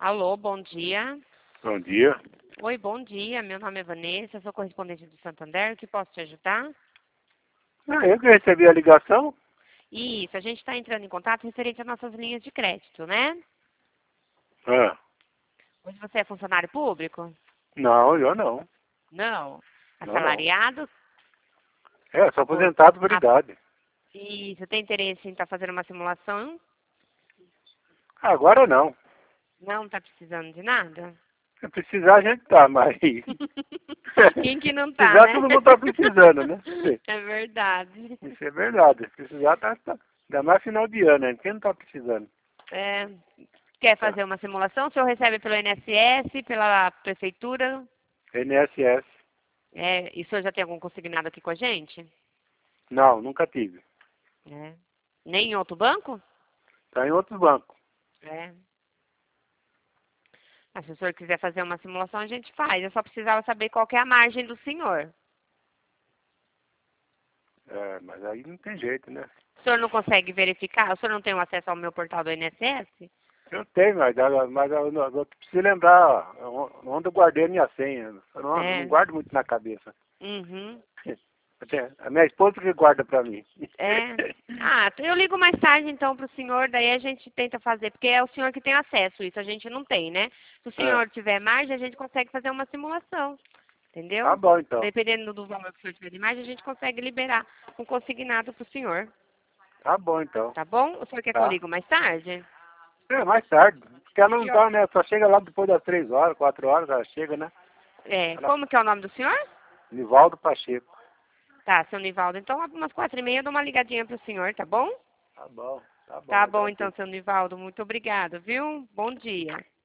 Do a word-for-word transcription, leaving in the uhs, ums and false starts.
Alô, bom dia. Bom dia. Oi, bom dia. Meu nome é Vanessa, sou correspondente do Santander. O que posso te ajudar? Ah, eu que recebi a ligação? Isso, a gente está entrando em contato referente às nossas linhas de crédito, né? Ah, Hoje você é funcionário público? não, eu não. Não. Não, não. Assalariado? É, sou Apo- aposentado por a- idade. E você tem interesse em estar fazendo uma simulação? Agora não. Não está precisando de nada? Se precisar, a gente tá, mas... Quem que não tá, precisar, né? todo mundo tá precisando, né? É verdade. Isso é verdade. Precisar, tá, tá. Ainda mais final de ano, né? Quem não tá precisando? É, quer Tá. fazer uma simulação? O senhor recebe pelo I N S S, pela prefeitura? N S S. É, e o senhor já tem algum consignado aqui com a gente? Não, nunca tive. É. Nem em outro banco? Tá em outros bancos. É. Mas se o senhor quiser fazer uma simulação, a gente faz. Eu só precisava saber qual que é a margem do senhor. É, mas aí não tem jeito, né? O senhor não consegue verificar? O senhor não tem o acesso ao meu portal do I N S S? Eu tenho, mas, mas eu, eu, eu preciso lembrar onde eu guardei a minha senha. Eu não, não É. guardo muito na cabeça. Uhum. Até a minha esposa que guarda pra mim. É. Ah, eu ligo mais tarde então pro senhor, daí a gente tenta fazer, porque é o senhor que tem acesso, isso a gente não tem, né? Se o Ah, senhor tiver margem, a gente consegue fazer uma simulação, tá entendeu? bom então. Dependendo do valor que o senhor tiver de margem, a gente consegue liberar um consignado pro senhor, Tá bom então. tá bom? O senhor quer que eu Tá. ligo mais tarde? É, mais tarde. Porque ela não Que tá, hora? né? Só chega lá depois das três horas, quatro horas, ela chega, né? É, Ela... como que é o nome do senhor? Nivaldo Pacheco. Tá, seu Nivaldo. Então, umas quatro e meia eu dou uma ligadinha pro senhor, tá bom? Tá bom, tá bom, Tá bom então, agradeço. seu Nivaldo. Muito obrigado, viu? Bom dia.